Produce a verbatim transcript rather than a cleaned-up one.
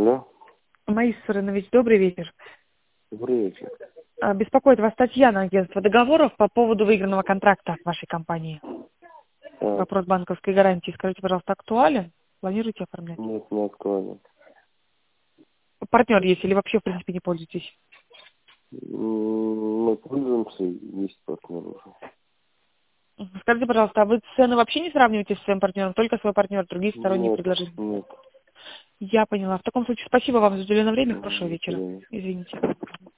Алло. Маис Суранович, добрый вечер. Добрый вечер. А, Беспокоит вас Татьяна, агентство договоров, по поводу выигранного контракта в вашей компании. Так, Вопрос банковской гарантии. Скажите, пожалуйста, актуален? Планируете оформлять? нет, не актуально. Партнер есть или вообще, в принципе, не пользуетесь? М, Мы пользуемся, есть партнер уже. Мгм. Скажите, пожалуйста, а вы цены вообще не сравниваете с своим партнером, только свой партнер, другие сторонние Нет, предложения? нет. Я поняла. В таком случае спасибо вам за уделенное время. Хорошего До вечера. свидания. Извините.